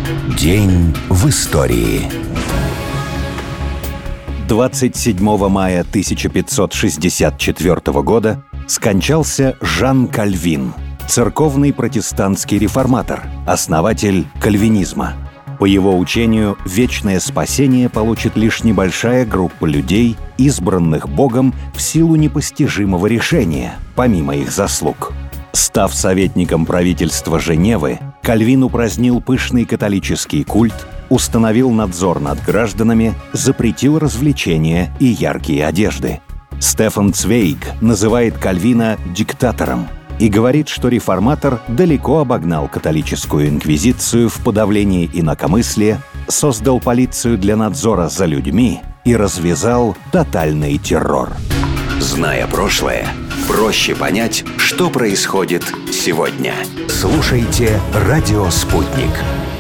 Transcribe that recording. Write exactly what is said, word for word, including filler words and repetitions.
День в истории. двадцать седьмого мая тысяча пятьсот шестьдесят четвёртого года скончался Жан Кальвин, церковный протестантский реформатор, основатель кальвинизма. По его учению, вечное спасение получит лишь небольшая группа людей, избранных Богом в силу непостижимого решения, помимо их заслуг. Став советником правительства Женевы, Кальвин упразднил пышный католический культ, установил надзор над гражданами, запретил развлечения и яркие одежды. Стефан Цвейг называет Кальвина диктатором и говорит, что реформатор далеко обогнал католическую инквизицию в подавлении инакомыслия, создал полицию для надзора за людьми и развязал тотальный террор. Зная прошлое, проще понять, что происходит сегодня. Слушайте «Радио Спутник».